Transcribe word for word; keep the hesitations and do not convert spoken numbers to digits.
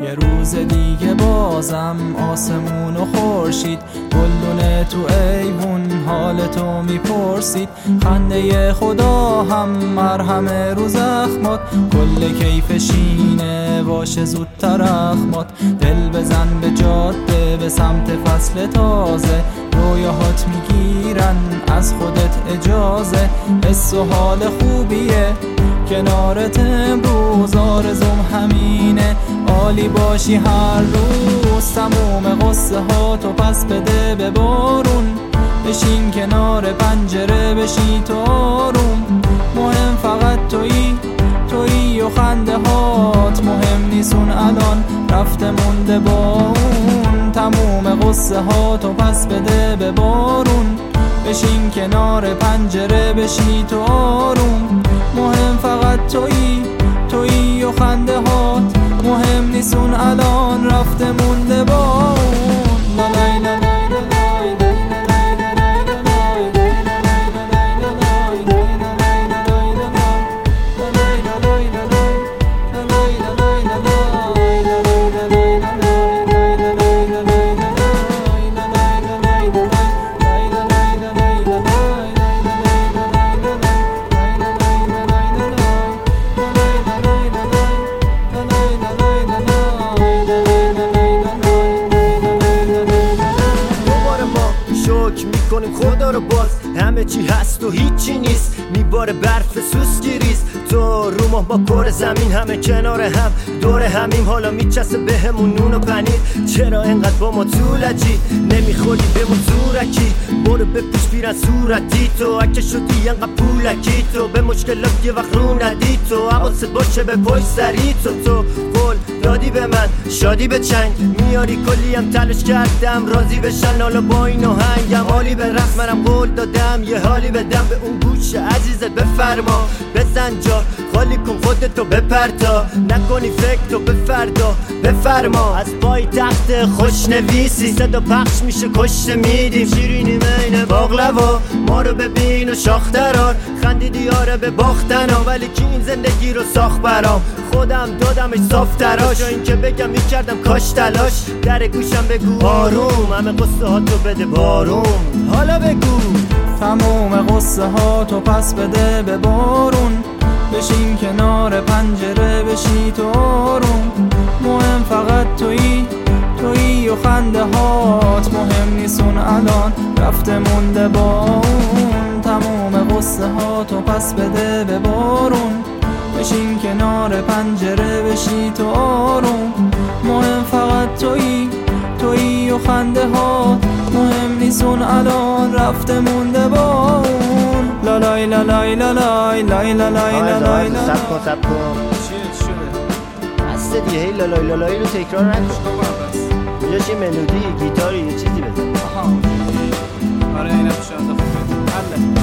یه روز دیگه بازم آسمون و خورشید گلدونه تو ایوون حال تو میپرسید. خنده خدا هم مرهم رو زخمات، کل کیفشینه باشه زودتر اخمات. دل بزن به جاده به سمت فصل تازه، رویاهات میگیرن از خودت اجازه. حس و حال خوبیه کنارت امروز، آرزوم همینه عالی باشی هر روز. تموم قصه ها تو پس بده به بارون، بشین کنار پنجره بشی تو آروم. مهم فقط تویی تویی و خنده هات، مهم نیستون الان رفته مونده با اون. تموم قصه ها تو پس بده به بارون، بشین کنار پنجره بشی تو آروم. مهم فقط تویی تویی و خنده هات، مهم نیستون الان رفته مونده با اون. لالای لالای خدا رو باز همه چی هست و هیچی نیست، میباره برف سوسکیریز تو رو ما با کره زمین همه کنار هم دور همیم. حالا میچسه به همون نون و پنیر، چرا انقدر با ما طولجی نمیخوری به ما زورکی؟ برو بپیش بیرن صورتی تو، اگه شدی انقدر پولکی تو به مشکلات یه وقت رو ندی تو. حواست باشه به پشت سری تو تو قول دادی به من شادی به چنگ میاری، کلی هم تلاش کردم راضی بشن حالا با این آهنگم. حالی به رقص منم قول دادم یه حالی بدم به اون گوش عزیزت بفرما. بزن جا خالی کن خودتو بپرتا، نکنی فکر تو به فردا بفرما. از پای تخت خوشنویسی صدا پخش میشه کشته میدیم، شیرینی مین باقلوا ما رو ببین و شاخ درار. خندیدی آره به باختنا ولی کی این زندگی رو ساخت برام؟ خودم دادمش صاف تراش، این که بگم میکردم کاش تلاش. در گوشم بگو آروم همه قصه ها تو بده بارون. حالا بگو تموم قصه ها تو پس بده به بارون، بشین کنار پنجره بشی تو آروم. مهم فقط تویی تویی و خنده هات، مهم نیستون الان رفته مونده با اون. تموم قصه ها تو پس بده به بارون، بشین کنار پنجره بشی تو آروم. مهم فقط تویی تویی و خنده هات، مهم نیستون الان رفته مونده با اون. لالای لالای لالای لای لالای لالای لالای. سب کن سب کن چیه شده؟ بسته دیگه هی لالای لالای رو تکرار نکن. اینجاش یه ملودی گیتاری یه چیزی بزن. آها آره اینم شده خوبه. حله